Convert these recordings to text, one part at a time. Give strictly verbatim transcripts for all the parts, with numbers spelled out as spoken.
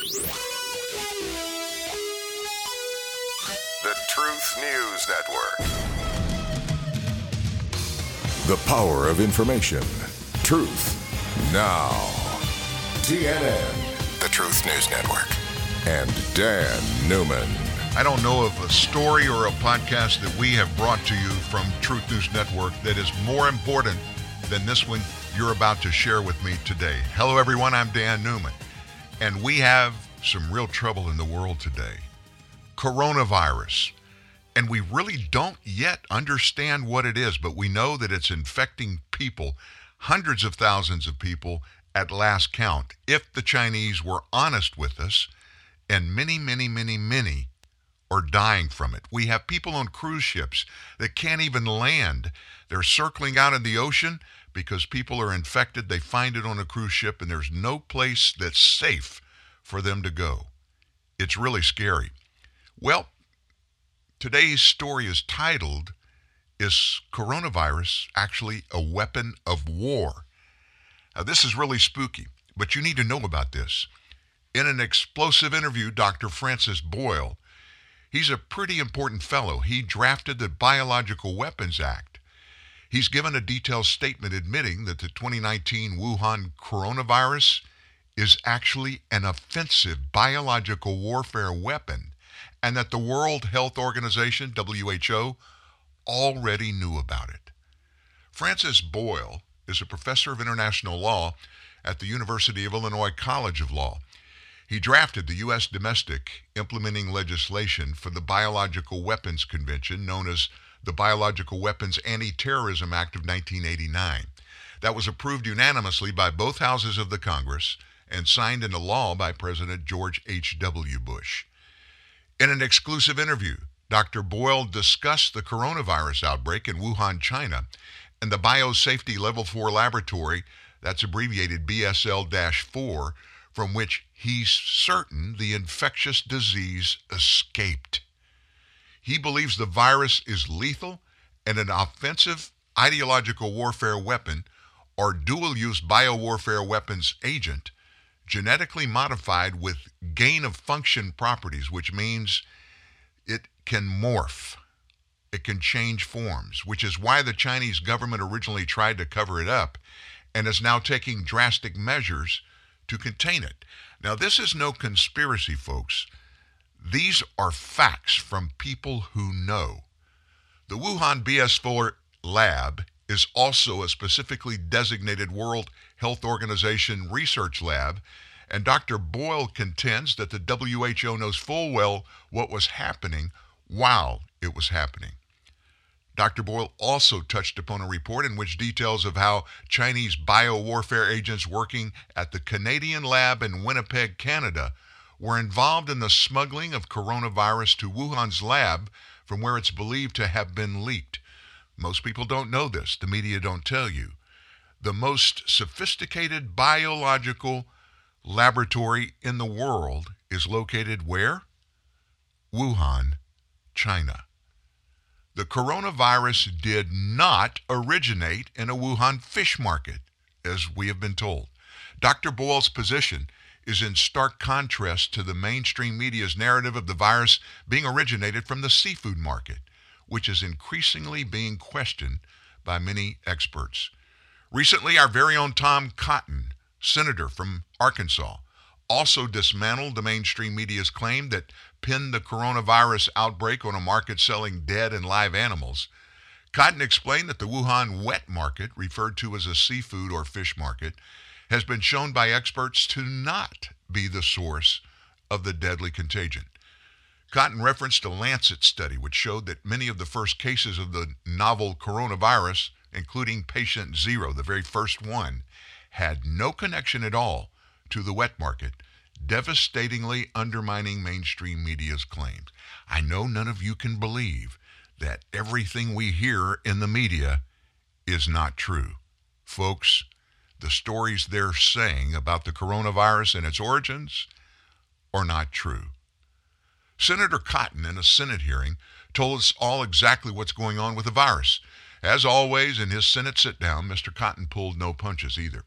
The Truth News Network. The power of information. Truth Now. T N N. The Truth News Network. And Dan Newman. I don't know of a story or a podcast that we have brought to you from Truth News Network that is more important than this one you're about to share with me today. Hello, everyone. I'm Dan Newman. And we have some real trouble in the world today. Coronavirus. And we really don't yet understand what it is, but we know that it's infecting people, hundreds of thousands of people at last count, if the Chinese were honest with us, and many, many, many, many are dying from it. We have people on cruise ships that can't even land. They're circling out in the ocean because people are infected. They find it on a cruise ship, and there's no place that's safe for them to go. It's really scary. Well, today's story is titled, "Is Coronavirus Actually a Weapon of War?" Now, this is really spooky, but you need to know about this. In an explosive interview, Doctor Francis Boyle, he's a pretty important fellow. He drafted the Biological Weapons Act. He's given a detailed statement admitting that the twenty nineteen Wuhan coronavirus is actually an offensive biological warfare weapon, and that the World Health Organization, W H O, already knew about it. Francis Boyle is a professor of international law at the University of Illinois College of Law. He drafted the U S domestic implementing legislation for the Biological Weapons Convention, known as the Biological Weapons Anti-Terrorism Act of nineteen eighty-nine. That was approved unanimously by both houses of the Congress and signed into law by President George H W Bush. In an exclusive interview, Doctor Boyle discussed the coronavirus outbreak in Wuhan, China, and the Biosafety Level four laboratory, that's abbreviated B S L four, from which he's certain the infectious disease escaped. He believes the virus is lethal and an offensive ideological warfare weapon or dual-use biowarfare weapons agent, genetically modified with gain-of-function properties, which means it can morph. It can change forms, which is why the Chinese government originally tried to cover it up and is now taking drastic measures to contain it. Now, this is no conspiracy, folks. These are facts from people who know. The Wuhan B S four lab is also a specifically designated World Health Organization research lab, and Doctor Boyle contends that the W H O knows full well what was happening while it was happening. Doctor Boyle also touched upon a report in which details of how Chinese biowarfare agents working at the Canadian lab in Winnipeg, Canada, were involved in the smuggling of coronavirus to Wuhan's lab from where it's believed to have been leaked. Most people don't know this. The media don't tell you. The most sophisticated biological laboratory in the world is located where? Wuhan, China. The coronavirus did not originate in a Wuhan fish market, as we have been told. Doctor Boyle's position is in stark contrast to the mainstream media's narrative of the virus being originated from the seafood market, which is increasingly being questioned by many experts. Recently, our very own Tom Cotton, senator from Arkansas, also dismantled the mainstream media's claim that pinned the coronavirus outbreak on a market selling dead and live animals. Cotton explained that the Wuhan wet market, referred to as a seafood or fish market, has been shown by experts to not be the source of the deadly contagion. Cotton referenced a Lancet study which showed that many of the first cases of the novel coronavirus, including patient zero, the very first one, had no connection at all to the wet market, devastatingly undermining mainstream media's claims. I know none of you can believe that everything we hear in the media is not true. Folks, the stories they're saying about the coronavirus and its origins are not true. Senator Cotton, in a Senate hearing, told us all exactly what's going on with the virus. As always, in his Senate sit-down, Mister Cotton pulled no punches either.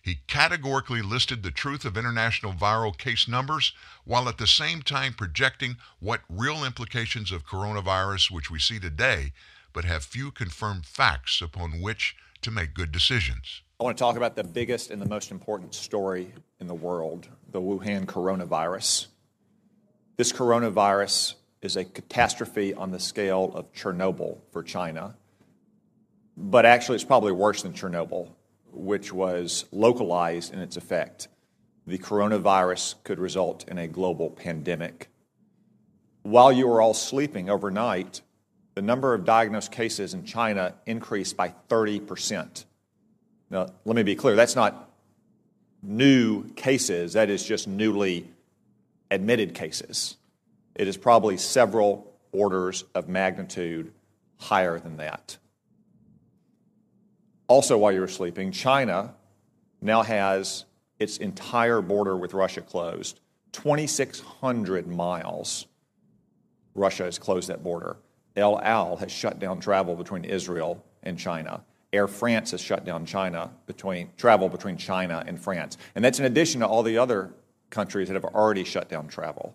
He categorically listed the truth of international viral case numbers while at the same time projecting what real implications of coronavirus, which we see today, but have few confirmed facts upon which to make good decisions. I want to talk about the biggest and the most important story in the world, the Wuhan coronavirus. This coronavirus is a catastrophe on the scale of Chernobyl for China, but actually it's probably worse than Chernobyl, which was localized in its effect. The coronavirus could result in a global pandemic. While you were all sleeping overnight, the number of diagnosed cases in China increased by thirty percent. Now, let me be clear, that's not new cases, that is just newly admitted cases. It is probably several orders of magnitude higher than that. Also, while you were sleeping, China now has its entire border with Russia closed. twenty-six hundred miles, Russia has closed that border. El Al has shut down travel between Israel and China. Air France has shut down China between travel between China and France. And that's in addition to all the other countries that have already shut down travel.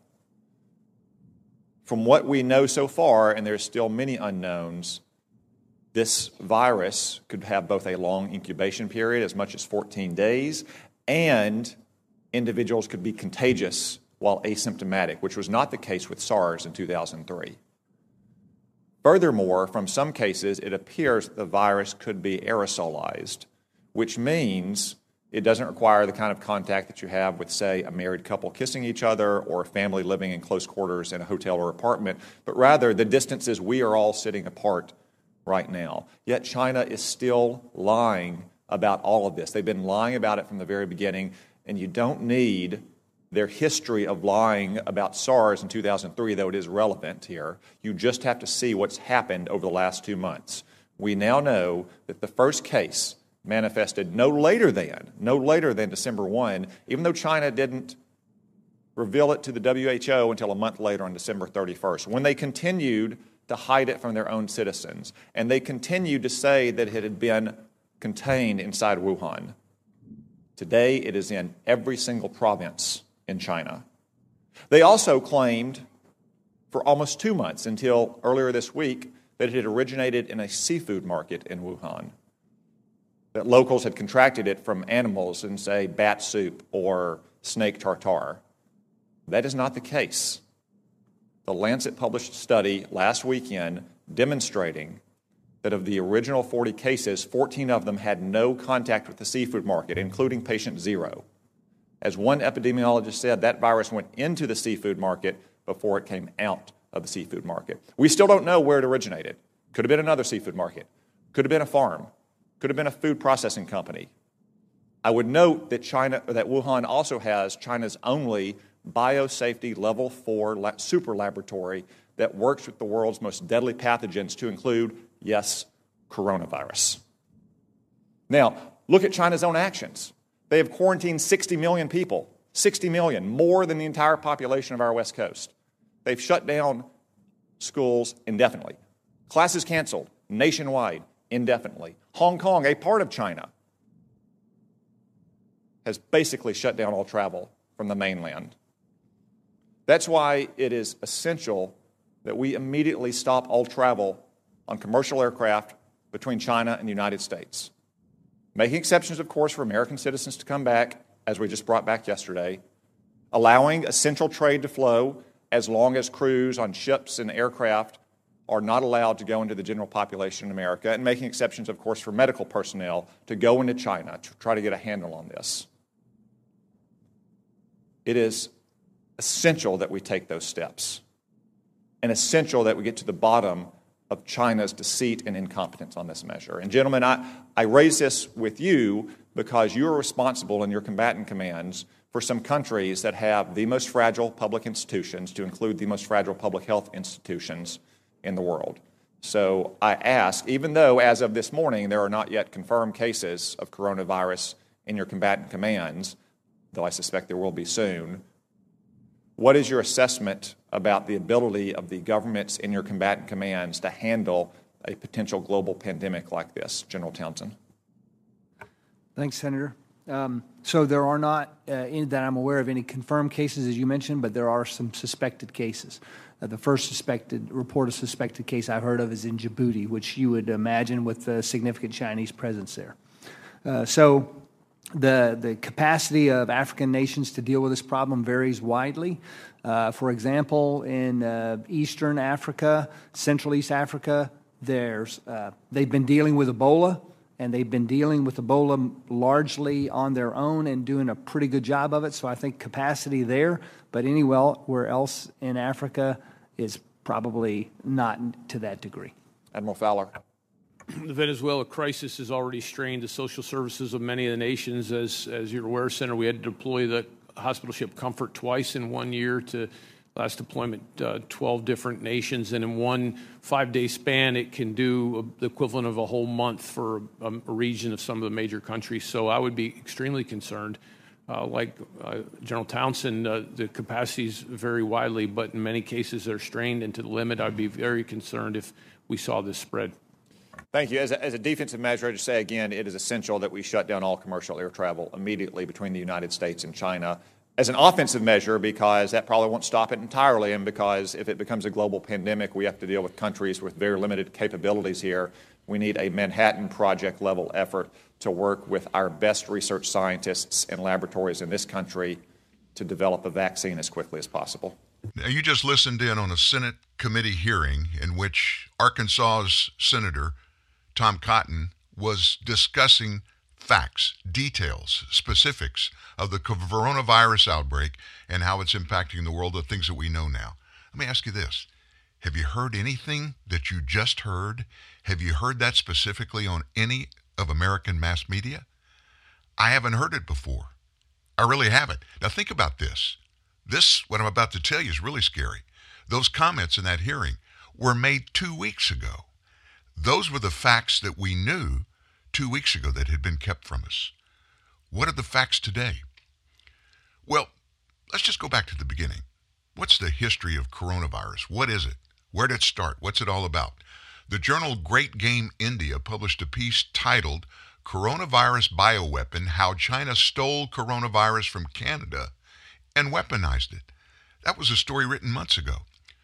From what we know so far, and there's still many unknowns, this virus could have both a long incubation period, as much as fourteen days, and individuals could be contagious while asymptomatic, which was not the case with SARS in two thousand three. Furthermore, from some cases, it appears that the virus could be aerosolized, which means it doesn't require the kind of contact that you have with, say, a married couple kissing each other or a family living in close quarters in a hotel or apartment, but rather the distances we are all sitting apart right now. Yet China is still lying about all of this. They've been lying about it from the very beginning, and you don't need their history of lying about SARS in two thousand three, though it is relevant here. You just have to see what's happened over the last two months. We now know that the first case manifested no later than, no later than December first, even though China didn't reveal it to the W H O until a month later on December thirty-first, when they continued to hide it from their own citizens. And they continued to say that it had been contained inside Wuhan. Today, it is in every single province in China. They also claimed for almost two months, until earlier this week, that it had originated in a seafood market in Wuhan, that locals had contracted it from animals in, say, bat soup or snake tartare. That is not the case. The Lancet published a study last weekend demonstrating that of the original forty cases, fourteen of them had no contact with the seafood market, including patient zero. As one epidemiologist said, that virus went into the seafood market before it came out of the seafood market. We still don't know where it originated. Could have been another seafood market. Could have been a farm. Could have been a food processing company. I would note that China, that Wuhan also has China's only biosafety level four super laboratory that works with the world's most deadly pathogens, to include, yes, coronavirus. Now, look at China's own actions. They have quarantined sixty million people, sixty million, more than the entire population of our West Coast. They've shut down schools indefinitely. Classes canceled nationwide indefinitely. Hong Kong, a part of China, has basically shut down all travel from the mainland. That's why it is essential that we immediately stop all travel on commercial aircraft between China and the United States. Making exceptions, of course, for American citizens to come back, as we just brought back yesterday, allowing essential trade to flow as long as crews on ships and aircraft are not allowed to go into the general population in America, and making exceptions, of course, for medical personnel to go into China to try to get a handle on this. It is essential that we take those steps, and essential that we get to the bottom of China's deceit and incompetence on this measure. And gentlemen, I, I raise this with you because you are responsible in your combatant commands for some countries that have the most fragile public institutions, to include the most fragile public health institutions in the world. So I ask, even though as of this morning there are not yet confirmed cases of coronavirus in your combatant commands, though I suspect there will be soon, what is your assessment about the ability of the governments in your combatant commands to handle a potential global pandemic like this? General Townsend. Thanks, Senator. Um, so there are not, uh, in, that I'm aware of, any confirmed cases, as you mentioned, but there are some suspected cases. Uh, the first suspected report of suspected case I heard of is in Djibouti, which you would imagine with a significant Chinese presence there. Uh, so the the capacity of African nations to deal with this problem varies widely. Uh, for example, in uh, Eastern Africa, Central East Africa, there's uh, they've been dealing with Ebola. And they've been dealing with Ebola largely on their own and doing a pretty good job of it. So I think capacity there, but anywhere else in Africa is probably not to that degree. Admiral Fowler. The Venezuela crisis has already strained the social services of many of the nations. As, as you're aware, Senator, we had to deploy the hospital ship Comfort twice in one year to last deployment, uh, twelve different nations, and in one five-day span, it can do the equivalent of a whole month for a, a region of some of the major countries. So I would be extremely concerned. Uh, like uh, General Townsend, uh, the capacities vary widely, but in many cases they're strained, and to the limit, I'd be very concerned if we saw this spread. Thank you. As a, as a defensive measure, I just say again, it is essential that we shut down all commercial air travel immediately between the United States and China. As an offensive measure, because that probably won't stop it entirely, and because if it becomes a global pandemic, we have to deal with countries with very limited capabilities here. We need a Manhattan Project-level effort to work with our best research scientists and laboratories in this country to develop a vaccine as quickly as possible. Now, you just listened in on a Senate committee hearing in which Arkansas's Senator Tom Cotton was discussing facts, details, specifics of the coronavirus outbreak and how it's impacting the world, the things that we know now. Let me ask you this. Have you heard anything that you just heard? Have you heard that specifically on any of American mass media? I haven't heard it before. I really haven't. Now think about this. This, what I'm about to tell you, is really scary. Those comments in that hearing were made two weeks ago. Those were the facts that we knew two weeks ago that had been kept from us. What are the facts today? Well, let's just go back to the beginning. What's the history of coronavirus? What is it? Where did it start? What's it all about? The journal Great Game India published a piece titled Coronavirus Bioweapon, How China Stole Coronavirus from Canada and Weaponized It. That was a story written months ago.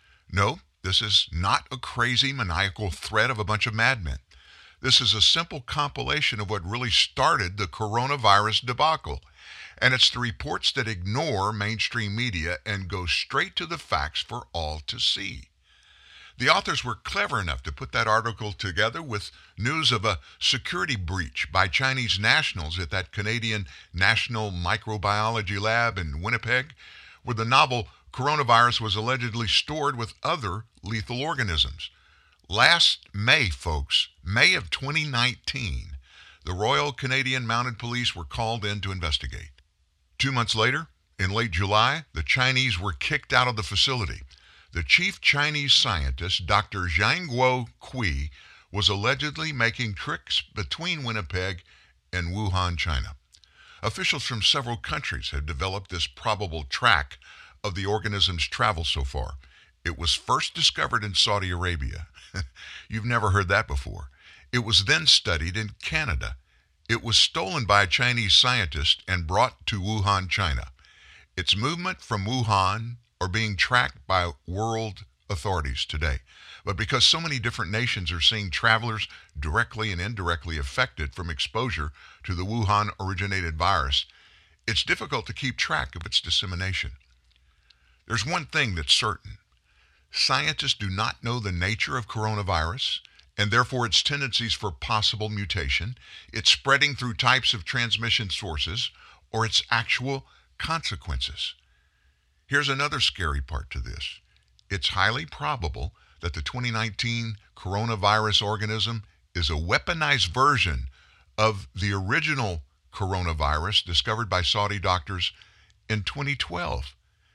No, this is not a crazy, maniacal threat of a bunch of madmen. This is a simple compilation of what really started the coronavirus debacle. And it's the reports that ignore mainstream media and go straight to the facts for all to see. The authors were clever enough to put that article together with news of a security breach by Chinese nationals at that Canadian National Microbiology Lab in Winnipeg, where the novel coronavirus was allegedly stored with other lethal organisms. Last May, folks, May of twenty nineteen, the Royal Canadian Mounted Police were called in to investigate. Two months later, in late July, the Chinese were kicked out of the facility. The chief Chinese scientist, Doctor Zhangguo Cui, was allegedly making trips between Winnipeg and Wuhan, China. Officials from several countries have developed this probable track of the organism's travel so far. It was first discovered in Saudi Arabia. You've never heard that before. It was then studied in Canada. It was stolen by a Chinese scientist and brought to Wuhan, China. Its movement from Wuhan are being tracked by world authorities today. But because so many different nations are seeing travelers directly and indirectly affected from exposure to the Wuhan-originated virus, it's difficult to keep track of its dissemination. There's one thing that's certain. Scientists do not know the nature of coronavirus and therefore its tendencies for possible mutation, its spreading through types of transmission sources, or its actual consequences. Here's another scary part to this. It's highly probable that the twenty nineteen coronavirus organism is a weaponized version of the original coronavirus discovered by Saudi doctors in twenty twelve.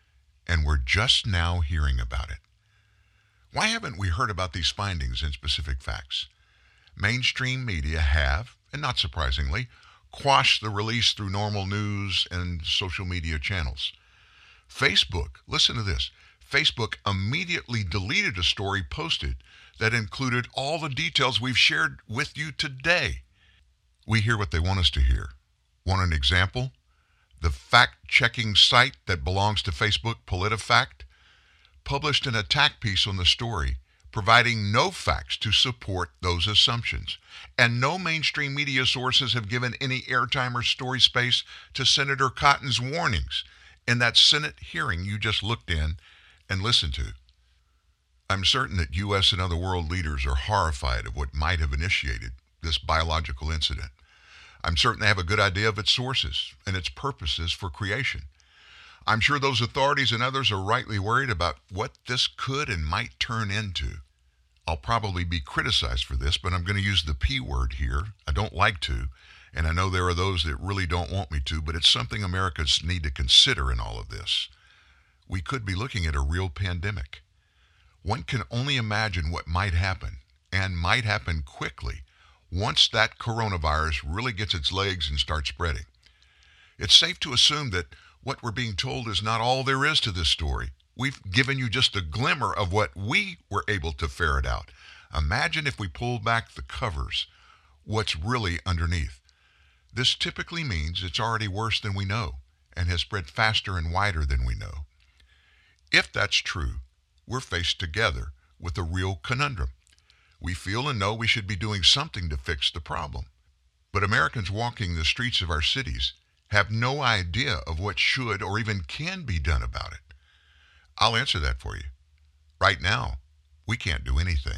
And we're just now hearing about it. Why haven't we heard about these findings and specific facts? Mainstream media have, and not surprisingly, quashed the release through normal news and social media channels. Facebook, listen to this, Facebook immediately deleted a story posted that included all the details we've shared with you today. We hear what they want us to hear. Want an example? The fact-checking site that belongs to Facebook, PolitiFact, published an attack piece on the story, providing no facts to support those assumptions. And no mainstream media sources have given any airtime or story space to Senator Cotton's warnings in that Senate hearing you just looked in and listened to. I'm certain that U S and other world leaders are horrified of what might have initiated this biological incident. I'm certain they have a good idea of its sources and its purposes for creation. I'm sure those authorities and others are rightly worried about what this could and might turn into. I'll probably be criticized for this, but I'm going to use the P word here. I don't like to, and I know there are those that really don't want me to, but it's something Americans need to consider in all of this. We could be looking at a real pandemic. One can only imagine what might happen, and might happen quickly, once that coronavirus really gets its legs and starts spreading. It's safe to assume that what we're being told is not all there is to this story. We've given you just a glimmer of what we were able to ferret out. Imagine if we pulled back the covers, what's really underneath. This typically means it's already worse than we know and has spread faster and wider than we know. If that's true, we're faced together with a real conundrum. We feel and know we should be doing something to fix the problem. But Americans walking the streets of our cities have no idea of what should or even can be done about it. I'll answer that for you. Right now, we can't do anything.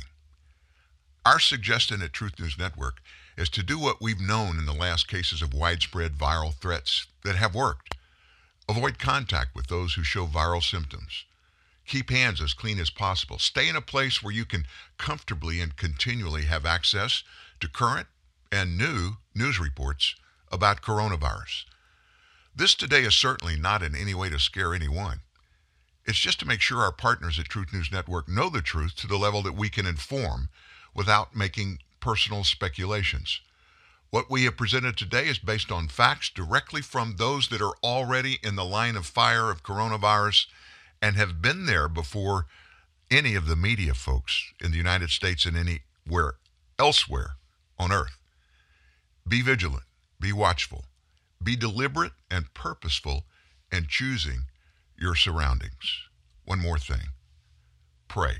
Our suggestion at Truth News Network is to do what we've known in the last cases of widespread viral threats that have worked. Avoid contact with those who show viral symptoms. Keep hands as clean as possible. Stay in a place where you can comfortably and continually have access to current and new news reports about coronavirus. This today is certainly not in any way to scare anyone. It's just to make sure our partners at Truth News Network know the truth to the level that we can inform without making personal speculations. What we have presented today is based on facts directly from those that are already in the line of fire of coronavirus and have been there before any of the media folks in the United States and anywhere elsewhere on earth. Be vigilant, be watchful, be deliberate and purposeful in choosing your surroundings. One more thing, pray.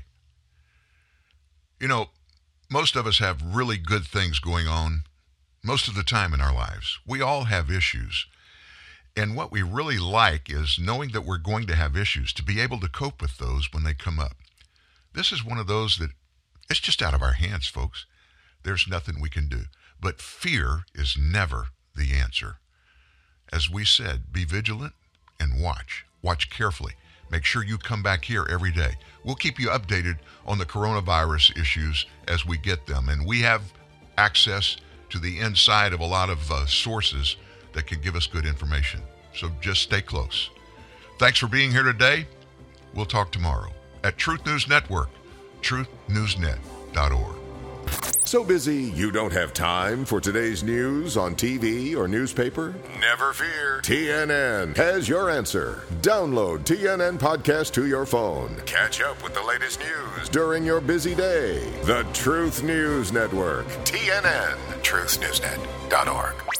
You know, most of us have really good things going on most of the time in our lives. We all have issues. And what we really like is knowing that we're going to have issues, to be able to cope with those when they come up. This is one of those that it's just out of our hands, folks. There's nothing we can do. But fear is never the answer. As we said, be vigilant and watch. Watch carefully. Make sure you come back here every day. We'll keep you updated on the coronavirus issues as we get them. And we have access to the inside of a lot of uh, sources that can give us good information. So just stay close. Thanks for being here today. We'll talk tomorrow at Truth News Network, truth news net dot org. So busy you don't have time for today's news on T V or newspaper? Never fear. T N N has your answer. Download T N N Podcast to your phone Catch up with the latest news. during your busy day. The Truth News Network. T N N, truth news net dot org.